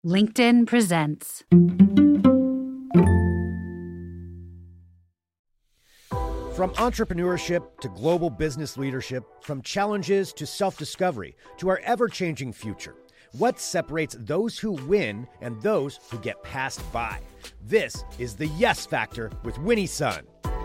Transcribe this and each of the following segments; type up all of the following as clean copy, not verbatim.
LinkedIn presents. From entrepreneurship to global business leadership, from challenges to self-discovery to our ever-changing future, what separates those who win and those who get passed by? This is the Yes Factor with Winnie Sun.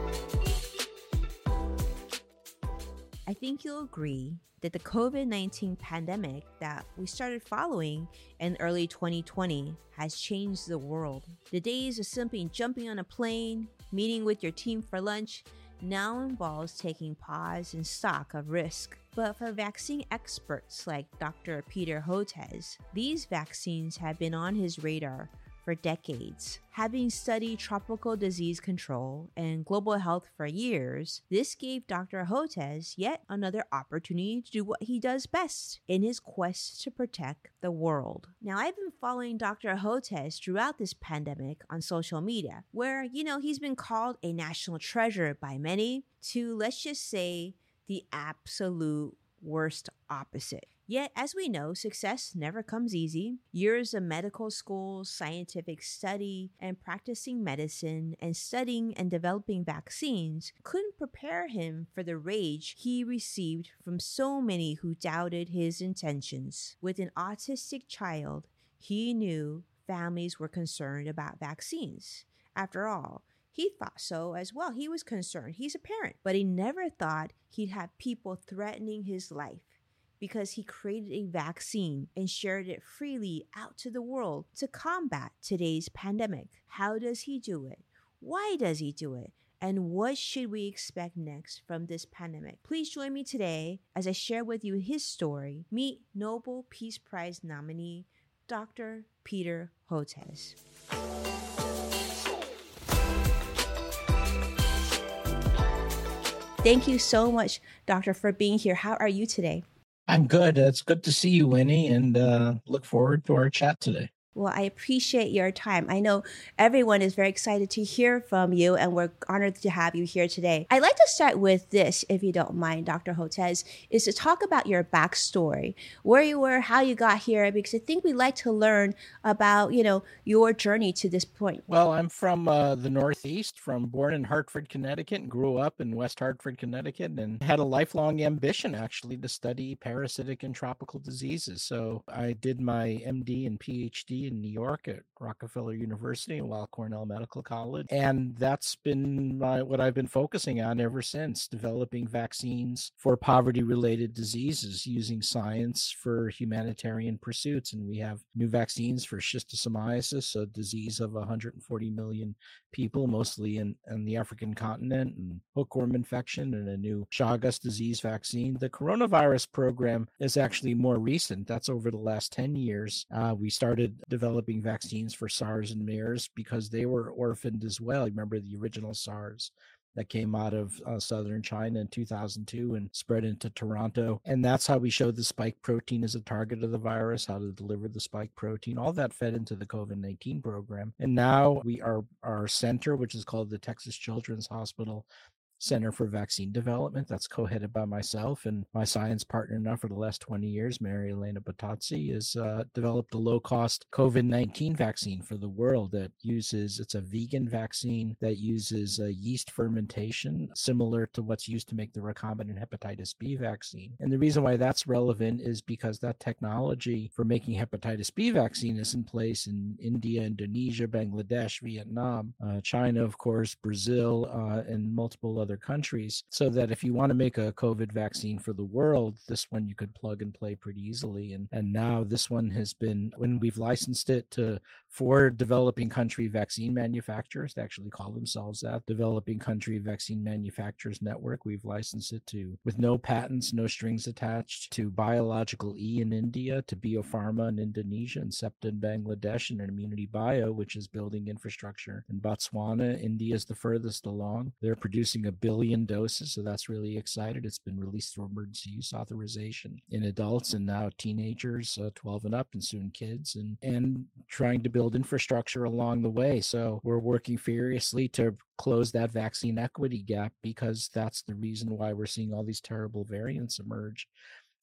I think you'll agree that the COVID-19 pandemic that we started following in early 2020 has changed the world. The days of simply jumping on a plane, meeting with your team for lunch, now involves taking pause and stock of risk. But for vaccine experts like Dr. Peter Hotez, these vaccines have been on his radar for decades. Having studied tropical disease control and global health for years, this gave Dr. Hotez yet another opportunity to do what he does best in his quest to protect the world. Now, I've been following Dr. Hotez throughout this pandemic on social media, where, he's been called a national treasure by many to, let's just say, the absolute worst opposite. Yet, as we know, success never comes easy. Years of medical school, scientific study, and practicing medicine and studying and developing vaccines couldn't prepare him for the rage he received from so many who doubted his intentions. With an autistic child, he knew families were concerned about vaccines. After all, he thought so as well. He was concerned. He's a parent. But he never thought he'd have people threatening his life because he created a vaccine and shared it freely out to the world to combat today's pandemic. How does he do it? Why does he do it? And what should we expect next from this pandemic? Please join me today as I share with you his story. Meet Nobel Peace Prize nominee, Dr. Peter Hotez. Thank you so much, Doctor, for being here. How are you today? I'm good. It's good to see you, Winnie, and look forward to our chat today. Well, I appreciate your time. I know everyone is very excited to hear from you, and we're honored to have you here today. I'd like to start with this, if you don't mind, Dr. Hotez, is to talk about your backstory, where you were, how you got here, because I think we'd like to learn about, your journey to this point. Well, I'm from the Northeast, born in Hartford, Connecticut, and grew up in West Hartford, Connecticut, and had a lifelong ambition, actually, to study parasitic and tropical diseases. So I did my MD and PhD in New York at Rockefeller University and Weill Cornell Medical College. And that's been what I've been focusing on ever since, developing vaccines for poverty-related diseases using science for humanitarian pursuits. And we have new vaccines for schistosomiasis, a disease of 140 million people, mostly in the African continent, and hookworm infection, and a new Chagas disease vaccine. The coronavirus program is actually more recent. That's over the last 10 years. We started developing vaccines for SARS and MERS because they were orphaned as well. Remember the original SARS that came out of southern China in 2002 and spread into Toronto. And that's how we showed the spike protein as a target of the virus, how to deliver the spike protein. All that fed into the COVID-19 program. And now our center, which is called the Texas Children's Hospital Center for Vaccine Development, that's co-headed by myself and my science partner now for the last 20 years, Mary Elena Bottazzi, has developed a low-cost COVID-19 vaccine for the world it's a vegan vaccine that uses yeast fermentation, similar to what's used to make the recombinant hepatitis B vaccine. And the reason why that's relevant is because that technology for making hepatitis B vaccine is in place in India, Indonesia, Bangladesh, Vietnam, China, of course, Brazil, and multiple other countries, so that if you want to make a COVID vaccine for the world, this one you could plug and play pretty easily. And now this one has been, when we've licensed it to 4 developing country vaccine manufacturers, they actually call themselves that, Developing Country Vaccine Manufacturers Network. We've licensed it to, with no patents, no strings attached, to Biological E in India, to Biopharma in Indonesia, and SEPTA in Bangladesh, and Immunity Bio, which is building infrastructure in Botswana. India is the furthest along. They're producing 1 billion doses, so that's really excited. It's been released for emergency use authorization in adults and now teenagers, 12 and up, and soon kids, and trying to build infrastructure along the way. So we're working furiously to close that vaccine equity gap, because that's the reason why we're seeing all these terrible variants emerge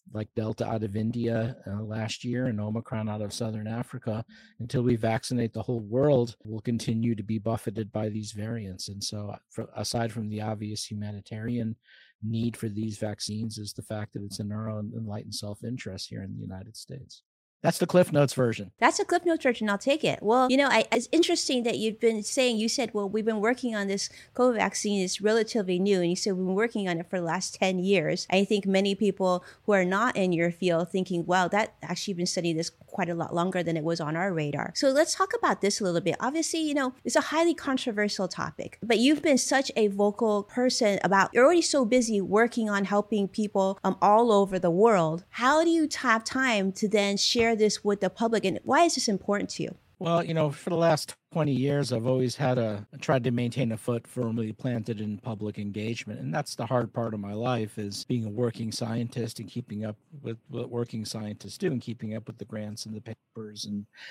like Delta out of India last year and Omicron out of Southern Africa. Until we vaccinate the whole world, we'll continue to be buffeted by these variants. And so, aside from the obvious humanitarian need for these vaccines, is the fact that it's in our own enlightened self-interest here in the United States. That's the Cliff Notes version. That's a Cliff Notes version. I'll take it. Well, it's interesting that you said, well, we've been working on this COVID vaccine. It's relatively new. And you said we've been working on it for the last 10 years. I think many people who are not in your field thinking, wow, that actually been studying this quite a lot longer than it was on our radar. So let's talk about this a little bit. Obviously, it's a highly controversial topic, but you've been such a vocal person about, you're already so busy working on helping people all over the world. How do you have time to then share this with the public, and why is this important to you? Well, for the last 20 years, I've always tried to maintain a foot firmly planted in public engagement. And that's the hard part of my life, is being a working scientist and keeping up with what working scientists do, and keeping up with the grants and the papers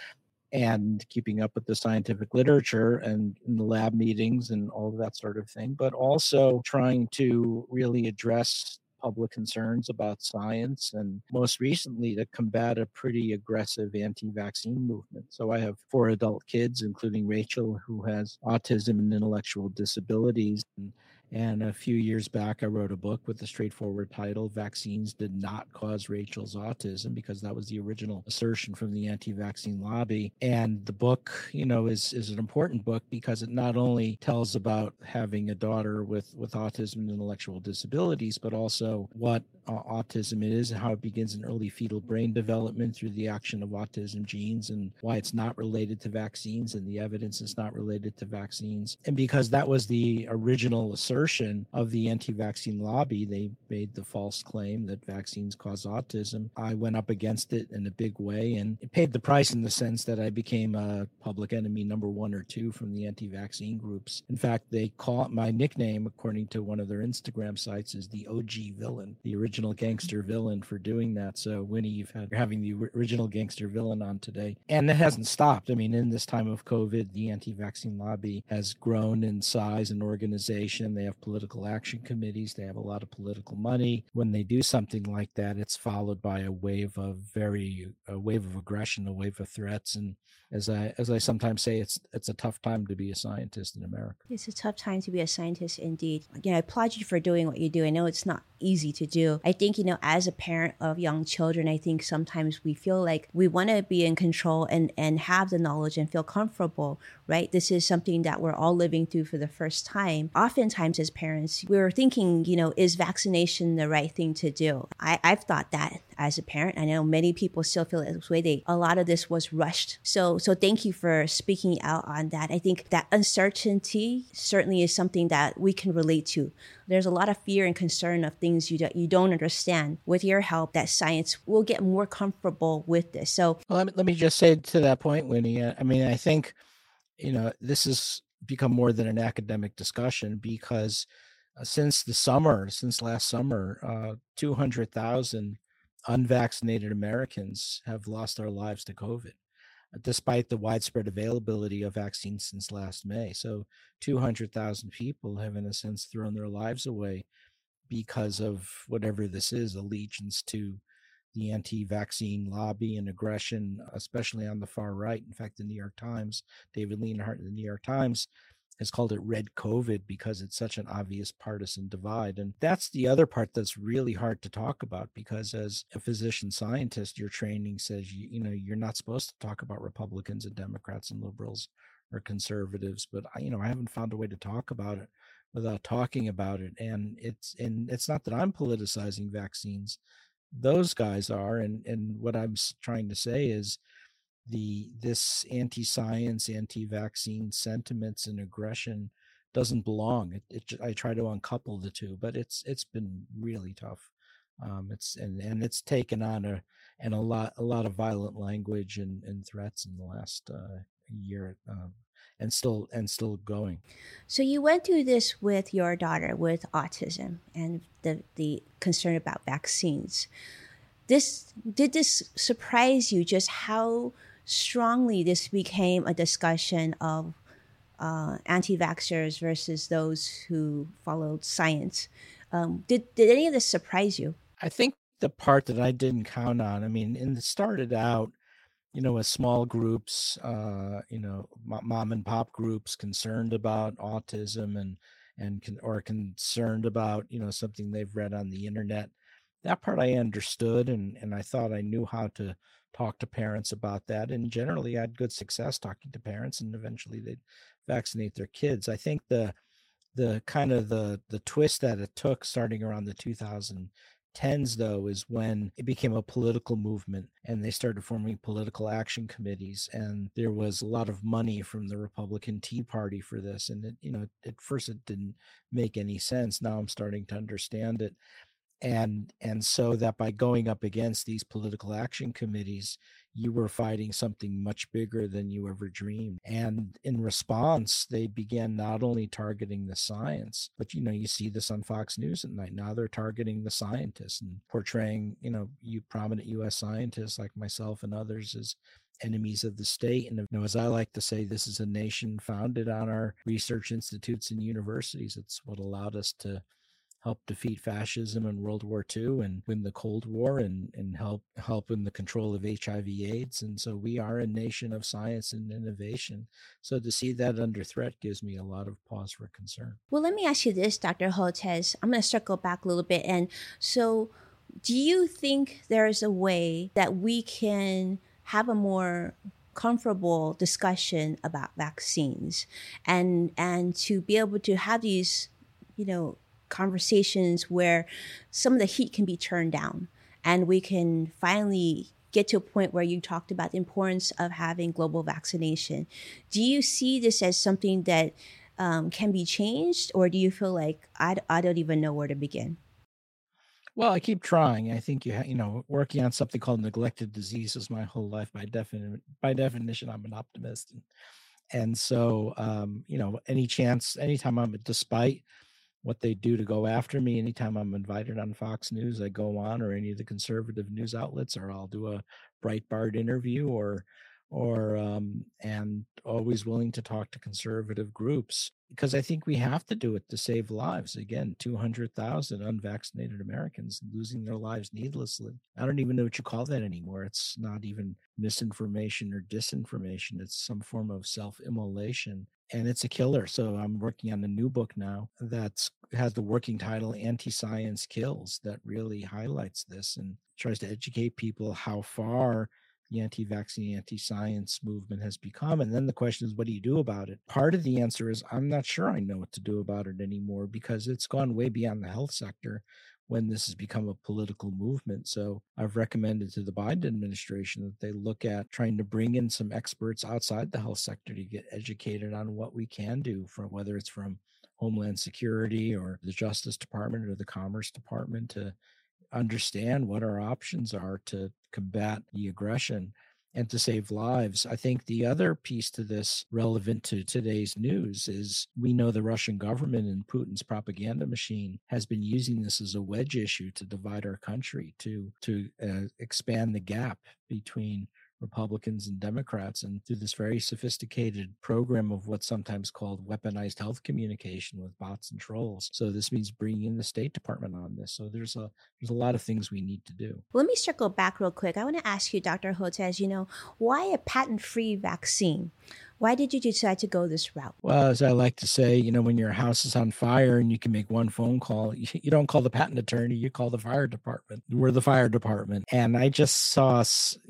and keeping up with the scientific literature and in the lab meetings and all of that sort of thing, but also trying to really address public concerns about science, and most recently to combat a pretty aggressive anti-vaccine movement. So I have 4 adult kids, including Rachel, who has autism and intellectual disabilities. And a few years back, I wrote a book with the straightforward title, Vaccines Did Not Cause Rachel's Autism, because that was the original assertion from the anti-vaccine lobby. And the book, is an important book because it not only tells about having a daughter with autism and intellectual disabilities, but also what autism is and how it begins in early fetal brain development through the action of autism genes, and why it's not related to vaccines, and the evidence is not related to vaccines. And because that was the original assertion of the anti-vaccine lobby, they made the false claim that vaccines cause autism. I went up against it in a big way, and it paid the price in the sense that I became a public enemy number 1 or 2 from the anti-vaccine groups. In fact, they call my nickname, according to one of their Instagram sites, is the OG villain, the original gangster villain, for doing that. So Winnie, you're having the original gangster villain on today. And it hasn't stopped. I mean, in this time of COVID, the anti-vaccine lobby has grown in size and organization. They have political action committees. They have a lot of political money. When they do something like that, it's followed by a wave of aggression, a wave of threats. And as I sometimes say, it's a tough time to be a scientist in America. It's a tough time to be a scientist indeed. I applaud you for doing what you do. I know it's not easy to do. I think, as a parent of young children, I think sometimes we feel like we want to be in control and have the knowledge and feel comfortable, right? This is something that we're all living through for the first time. Oftentimes as parents, we're thinking, is vaccination the right thing to do? I've thought that as a parent. I know many people still feel this way. A lot of this was rushed. So thank you for speaking out on that. I think that uncertainty certainly is something that we can relate to. There's a lot of fear and concern of things you don't understand. With your help, that science will get more comfortable with this. So well, let me just say to that point, Winnie, I think, this has become more than an academic discussion, because since last summer, 200,000 unvaccinated Americans have lost their lives to COVID, despite the widespread availability of vaccines since last May. So 200,000 people have, in a sense, thrown their lives away because of whatever this is, allegiance to the anti-vaccine lobby and aggression, especially on the far right. In fact, the New York Times, David Leonhardt in the New York Times, has called it red COVID because it's such an obvious partisan divide. And that's the other part that's really hard to talk about, because as a physician scientist, your training says, you're not supposed to talk about Republicans and Democrats and liberals or conservatives. But I haven't found a way to talk about it without talking about it. And it's not that I'm politicizing vaccines. Those guys are. And what I'm trying to say is, this anti-science, anti-vaccine sentiments and aggression doesn't belong. I try to uncouple the two, but it's been really tough. It's taken on a lot of violent language and threats in the last year, and still going. So you went through this with your daughter with autism and the concern about vaccines. Did this surprise you, just how strongly this became a discussion of anti-vaxxers versus those who followed science? Did any of this surprise you? I think the part that I didn't count on. I mean, and it started out, as small groups, mom and pop groups concerned about autism or concerned about, something they've read on the internet. That part I understood, and I thought I knew how to talk to parents about that. And generally I had good success talking to parents, and eventually they'd vaccinate their kids. I think the kind of the twist that it took starting around the 2010s, though, is when it became a political movement and they started forming political action committees, and there was a lot of money from the Republican Tea Party for this. And at first it didn't make any sense. Now I'm starting to understand it. And so that by going up against these political action committees, you were fighting something much bigger than you ever dreamed. And in response, they began not only targeting the science, but you see this on Fox News at night. Now they're targeting the scientists and portraying you prominent U.S. scientists like myself and others as enemies of the state. And as I like to say, this is a nation founded on our research institutes and universities. It's what allowed us to help defeat fascism in World War II and win the Cold War and help in the control of HIV/AIDS. And so we are a nation of science and innovation. So to see that under threat gives me a lot of pause for concern. Well, let me ask you this, Dr. Hotez. I'm going to circle back a little bit. And so do you think there's a way that we can have a more comfortable discussion about vaccines and to be able to have these, conversations where some of the heat can be turned down and we can finally get to a point where you talked about the importance of having global vaccination? Do you see this as something that can be changed, or do you feel like I don't even know where to begin? Well, I keep trying. I think working on something called neglected diseases my whole life. By definition, I'm an optimist, and so anytime despite what they do to go after me, anytime I'm invited on Fox News, I go on, or any of the conservative news outlets, or I'll do a Breitbart interview, and always willing to talk to conservative groups, because I think we have to do it to save lives. Again, 200,000 unvaccinated Americans losing their lives needlessly. I don't even know what you call that anymore. It's not even misinformation or disinformation. It's some form of self-immolation, and it's a killer. So I'm working on a new book now that has the working title Anti-Science Kills, that really highlights this and tries to educate people how far the anti-vaccine, anti-science movement has become. And then the question is, what do you do about it? Part of the answer is, I'm not sure I know what to do about it anymore, because it's gone way beyond the health sector when this has become a political movement. So I've recommended to the Biden administration that they look at trying to bring in some experts outside the health sector to get educated on what we can do, from whether it's from Homeland Security or the Justice Department or the Commerce Department, to understand what our options are to combat the aggression and to save lives. I think the other piece to this, relevant to today's news, is we know the Russian government and Putin's propaganda machine has been using this as a wedge issue to divide our country, to expand the gap between Republicans and Democrats, and through this very sophisticated program of what's sometimes called weaponized health communication with bots and trolls. So this means bringing in the State Department on this. So there's a lot of things we need to do. Let me circle back real quick. I want to ask you, Dr. Hotez, why a patent-free vaccine? Why did you decide to go this route? Well, as I like to say, when your house is on fire and you can make one phone call, you don't call the patent attorney, you call the fire department. We're the fire department. And I just saw,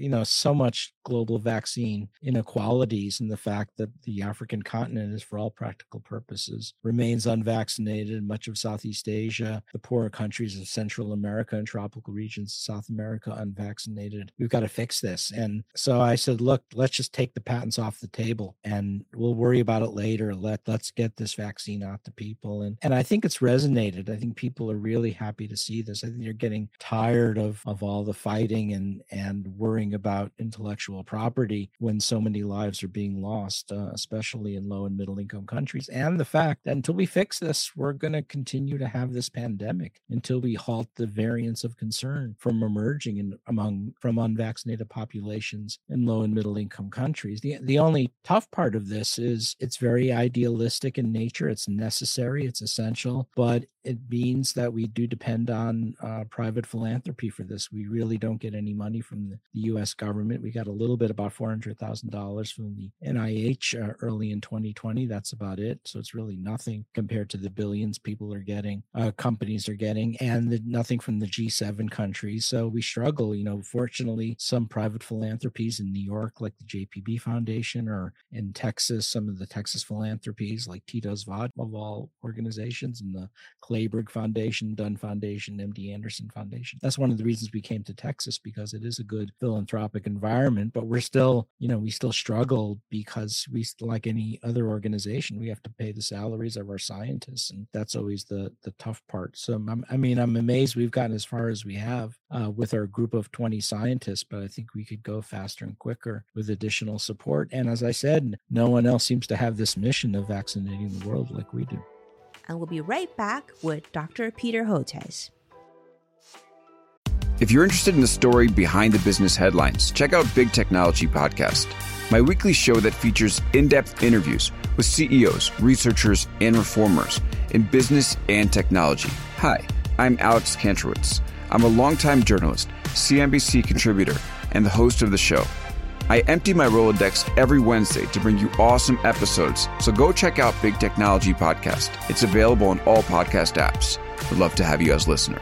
so much global vaccine inequalities in the fact that the African continent is, for all practical purposes, remains unvaccinated. Much of Southeast Asia, the poorer countries of Central America and tropical regions of South America, unvaccinated. We've got to fix this. And so I said, look, let's just take the patents off the table and we'll worry about it later. Let's get this vaccine out to people. And I think it's resonated. I think people are really happy to see this. I think they're getting tired of all the fighting and worrying about intellectual property when so many lives are being lost, especially in low and middle income countries. And the fact that until we fix this, we're going to continue to have this pandemic until we halt the variants of concern from emerging from unvaccinated populations in low and middle income countries. The only tough part of this is it's very idealistic in nature. It's necessary, it's essential, but it means that we do depend on private philanthropy for this. We really don't get any money from the U.S. government. We got a little bit, about $400,000 from the NIH early in 2020. That's about it. So it's really nothing compared to the billions people are getting, companies are getting, and nothing from the G7 countries. So we struggle. Fortunately, some private philanthropies in New York, like the JPB Foundation, or in Texas, some of the Texas philanthropies like Tito's Vod, of all organizations, and the Clayburgh Foundation, Dunn Foundation, MD Anderson Foundation. That's one of the reasons we came to Texas, because it is a good philanthropic environment, but we're still, we still struggle because we, like any other organization, we have to pay the salaries of our scientists. And that's always the tough part. So I'm amazed we've gotten as far as we have with our group of 20 scientists, but I think we could go faster and quicker with additional support. And as I said, no one else seems to have this mission of vaccinating the world like we do. And we'll be right back with Dr. Peter Hotez. If you're interested in the story behind the business headlines, check out Big Technology Podcast, my weekly show that features in-depth interviews with CEOs, researchers, and reformers in business and technology. Hi, I'm Alex Kantrowitz. I'm a longtime journalist, CNBC contributor, and the host of the show. I empty my Rolodex every Wednesday to bring you awesome episodes, so go check out Big Technology Podcast. It's available on all podcast apps. Would love to have you as a listener.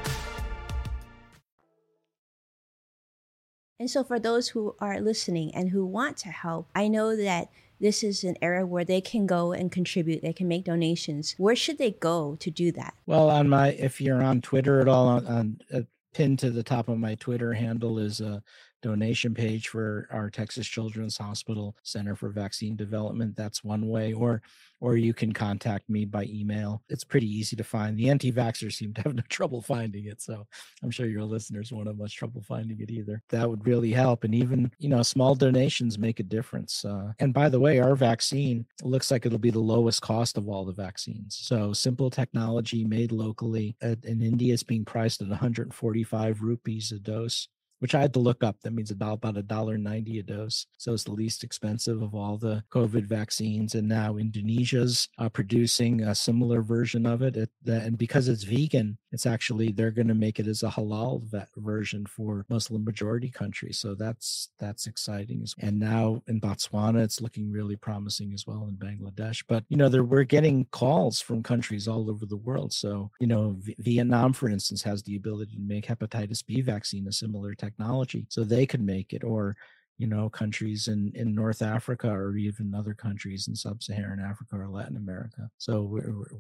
And so for those who are listening and who want to help, I know that this is an area where they can go and contribute. They can make donations. Where should they go to do that? Well, if you're on Twitter at all, on pinned to the top of my Twitter handle is a donation page for our Texas Children's Hospital Center for Vaccine Development. That's one way. Or you can contact me by email. It's pretty easy to find. The anti-vaxxers seem to have no trouble finding it, so I'm sure your listeners won't have much trouble finding it either. That would really help. And even, small donations make a difference. And by the way, our vaccine looks like it'll be the lowest cost of all the vaccines. So simple technology made locally. In India, it's being priced at 145 rupees a dose, which I had to look up. That means about $1.90 a dose. So it's the least expensive of all the COVID vaccines. And now Indonesia's producing a similar version of it. And because it's vegan, they're going to make it as a halal version for Muslim majority countries. So that's exciting. And now in Botswana, it's looking really promising as well, in Bangladesh. But, we're getting calls from countries all over the world. So, Vietnam, for instance, has the ability to make hepatitis B vaccine a similar technology, so they could make it, or countries in North Africa, or even other countries in sub-Saharan Africa or Latin America. So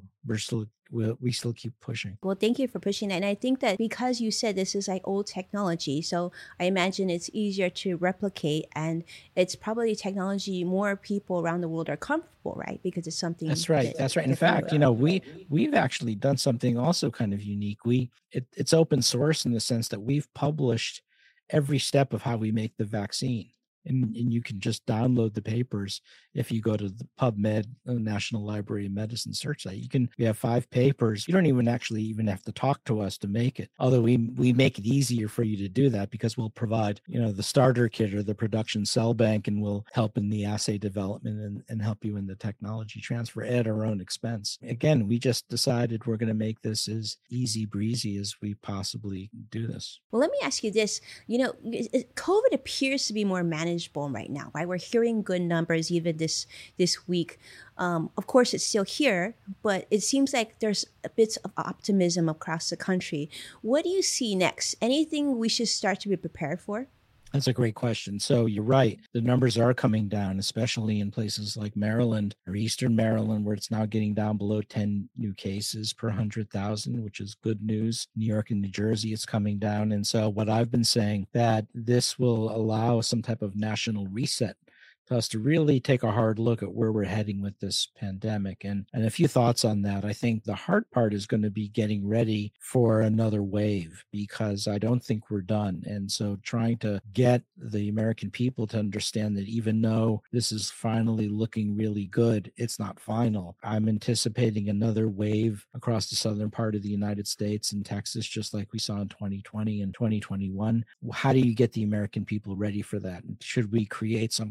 we still keep pushing. Well, thank you for pushing that. And I think that because you said this is like old technology, so I imagine it's easier to replicate, and it's probably technology more people around the world are comfortable, right? Because it's something. That's right. In fact, we've actually done something also kind of unique. It's open source in the sense that we've published every step of how we make the vaccine. And you can just download the papers if you go to the PubMed, National Library of Medicine search site. We have 5 papers. You don't even have to talk to us to make it. Although we make it easier for you to do that, because we'll provide, the starter kit or the production cell bank, and we'll help in the assay development and help you in the technology transfer at our own expense. Again, we just decided we're going to make this as easy breezy as we possibly do this. Well, let me ask you this. COVID appears to be more manageable right now, right? We're hearing good numbers even this week. Of course, it's still here, but it seems like there's a bit of optimism across the country. What do you see next? Anything we should start to be prepared for? That's a great question. So you're right. The numbers are coming down, especially in places like Maryland or Eastern Maryland, where it's now getting down below 10 new cases per 100,000, which is good news. New York and New Jersey, it's coming down. And so what I've been saying, that this will allow some type of national reset to us to really take a hard look at where we're heading with this pandemic. And a few thoughts on that. I think the hard part is going to be getting ready for another wave, because I don't think we're done. And so trying to get the American people to understand that even though this is finally looking really good, it's not final. I'm anticipating another wave across the southern part of the United States and Texas, just like we saw in 2020 and 2021. How do you get the American people ready for that? Should we create some kind of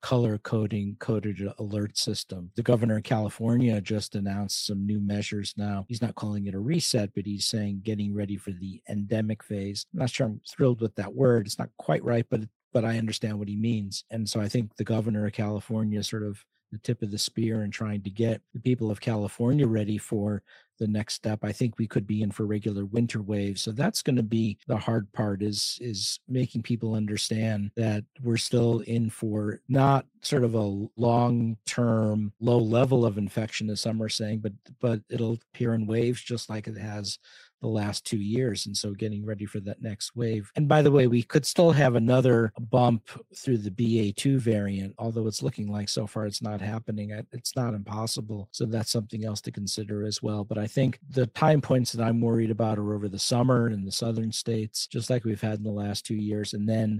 coded alert system. The governor of California just announced some new measures now. He's not calling it a reset, but he's saying getting ready for the endemic phase. I'm not sure I'm thrilled with that word. It's not quite right, but I understand what he means. And so I think the governor of California is sort of the tip of the spear in trying to get the people of California ready for the next step. I think we could be in for regular winter waves. So that's going to be the hard part, is making people understand that we're still in for not sort of a long-term low level of infection, as some are saying, but it'll appear in waves just like it has the last 2 years. And so getting ready for that next wave. And by the way, we could still have another bump through the BA2 variant, although it's looking like so far it's not happening. It's not impossible. So that's something else to consider as well. But I think the time points that I'm worried about are over the summer in the southern states, just like we've had in the last 2 years, and then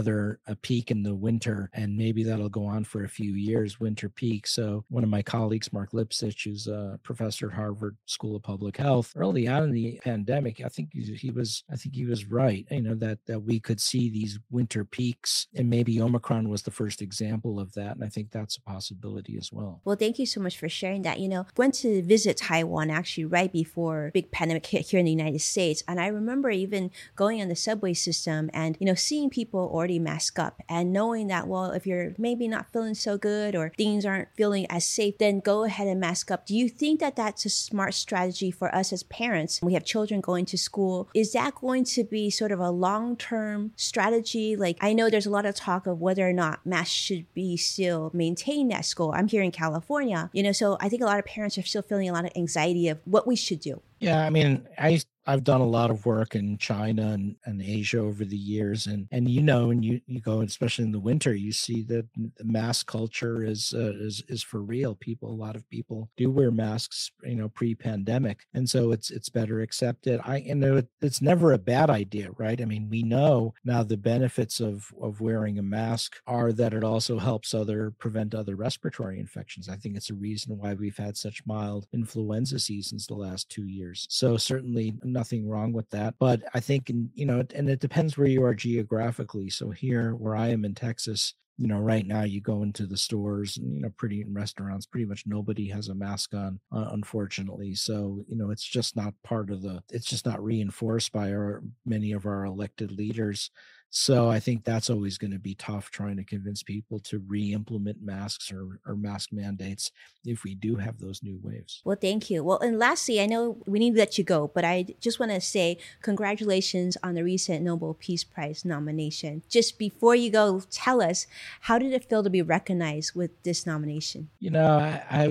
a peak in the winter. And maybe that'll go on for a few years, winter peak. So one of my colleagues, Mark Lipsitch, who's a professor at Harvard School of Public Health, early on in the pandemic, I think he was right, that we could see these winter peaks, and maybe Omicron was the first example of that. And I think that's a possibility as well. Well, thank you so much for sharing that. Went to visit Taiwan actually right before big pandemic hit here in the United States. And I remember even going on the subway system and, seeing people already mask up and knowing that, well, if you're maybe not feeling so good or things aren't feeling as safe, then go ahead and mask up. Do you think that that's a smart strategy for us as parents? We have children going to school. Is that going to be sort of a long-term strategy? Like, I know there's a lot of talk of whether or not masks should be still maintained at school. I'm here in California, so I think a lot of parents are still feeling a lot of anxiety of what we should do. Yeah, I mean, I've done a lot of work in China and Asia over the years, and you go, especially in the winter, you see that the mask culture is for real. A lot of people do wear masks, pre-pandemic, and so it's better accepted. It's never a bad idea, right? I mean, we know now the benefits of wearing a mask are that it also helps prevent other respiratory infections. I think it's a reason why we've had such mild influenza seasons the last 2 years. So certainly nothing wrong with that. But I think, and it depends where you are geographically. So here where I am in Texas, right now you go into the stores and, in restaurants, pretty much nobody has a mask on, unfortunately. So, it's just not it's just not reinforced by many of our elected leaders. So I think that's always going to be tough, trying to convince people to re-implement masks or mask mandates if we do have those new waves. Well, thank you. Well, and lastly, I know we need to let you go, but I just want to say congratulations on the recent Nobel Peace Prize nomination. Just before you go, tell us, how did it feel to be recognized with this nomination? I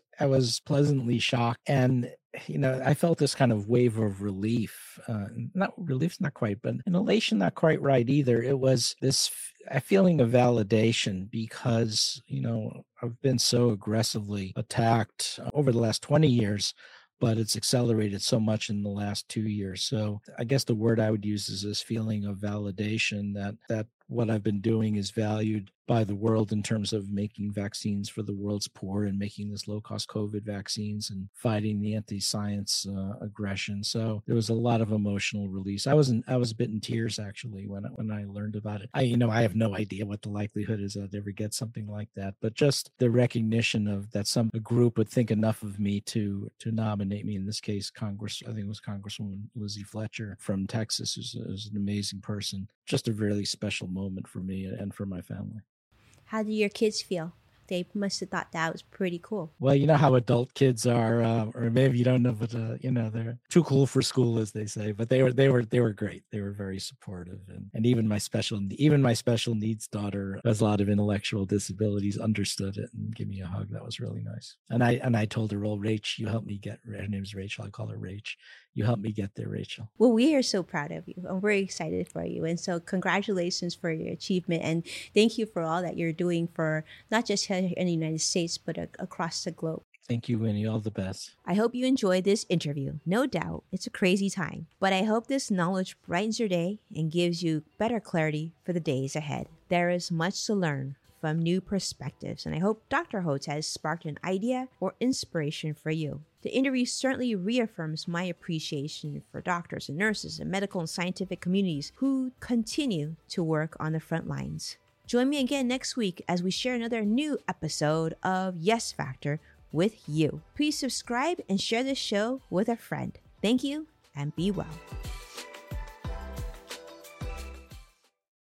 was pleasantly shocked, and I felt this kind of wave of relief. Not relief, not quite, but an elation, not quite right either. It was this feeling of validation because, I've been so aggressively attacked over the last 20 years, but it's accelerated so much in the last 2 years. So I guess the word I would use is this feeling of validation that what I've been doing is valued by the world in terms of making vaccines for the world's poor and making this low-cost COVID vaccines and fighting the anti-science aggression. So there was a lot of emotional release. I was a bit in tears actually when I learned about it. I have no idea what the likelihood is I'd ever get something like that, but just the recognition of that a group would think enough of me to nominate me. In this case, I think it was Congresswoman Lizzie Fletcher from Texas, who's an amazing person. Just a really special moment for me and for my family. How do your kids feel? They must have thought that was pretty cool. Well, you know how adult kids are, or maybe you don't know, but they're too cool for school, as they say. But they were great. They were very supportive, and even my special needs daughter, who has a lot of intellectual disabilities, understood it and gave me a hug. That was really nice. And I told her, "Well, Rach, you helped me get." Her name's Rachel. I call her Rach. You helped me get there, Rachel. Well, we are so proud of you. I'm very excited for you. And so congratulations for your achievement. And thank you for all that you're doing for not just here in the United States, but across the globe. Thank you, Winnie. All the best. I hope you enjoyed this interview. No doubt, it's a crazy time. But I hope this knowledge brightens your day and gives you better clarity for the days ahead. There is much to learn from new perspectives, and I hope Dr. Holtz has sparked an idea or inspiration for you. The interview certainly reaffirms my appreciation for doctors and nurses and medical and scientific communities who continue to work on the front lines. Join me again next week as we share another new episode of Yes Factor with you. Please subscribe and share this show with a friend. Thank you and be well.